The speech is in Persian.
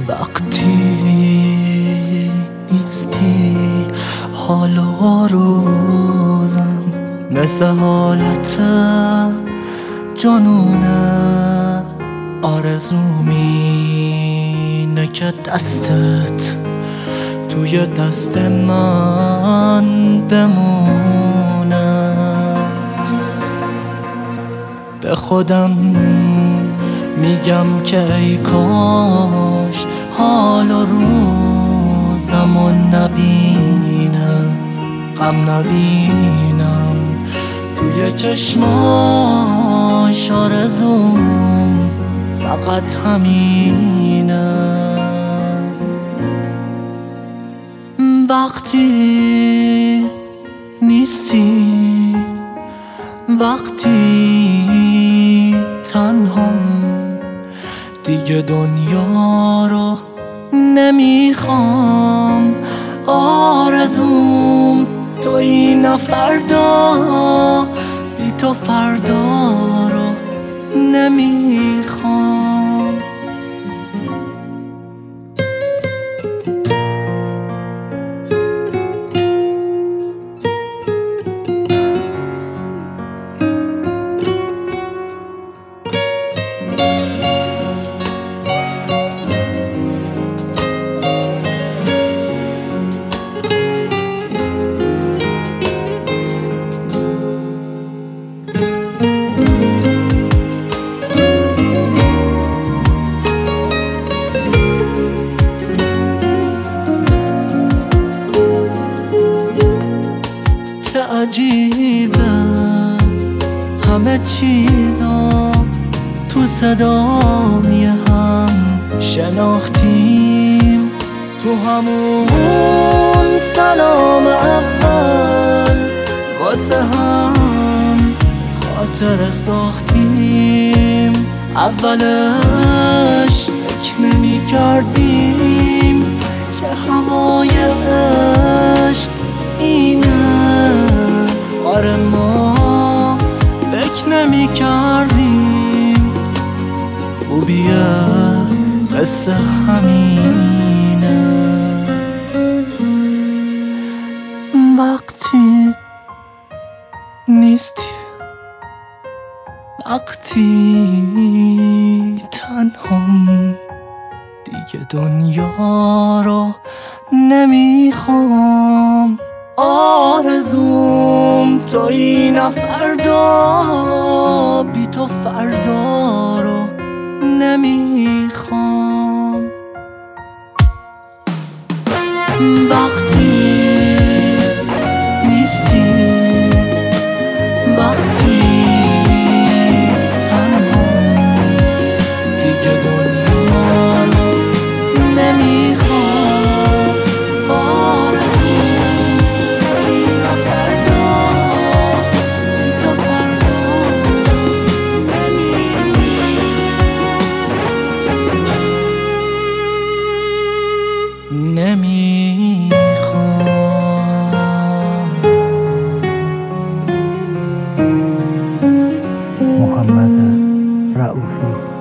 وقتی نیستی حال و روزم مثل حالت جنونه، آرزوم اینه که دستت توی دست من بمونه. به خودم میگم که ای کاش حال و روزمو نبینم، غم نبینم توی چشماش، آرزوم فقط همینه. وقتی نیستی، وقتی تنهام، دیگه دنیا رو نمیخوام. آرزوم تویی، نه فردا، بی تو فردا رو نمیخوام. عجیبه همه چیزا تو صدای هم شناختیم، تو همون سلام اول واسه هم خاطر ساختیم. اولش فکر نمی کردیم که هوای عشق اینه، آره ما فکر نمی کردیم خوبیه قصه همینه. وقتی نیستی، وقتی تنهام، دیگه دنیا رو نمیخوام. آرزوم تویی، نه فردا، بی تو فردا رو نمیخوام. وقتی نیستی، وقتی تنهام، دیگه دنیا رو نمیخوام. محمد رؤوفی.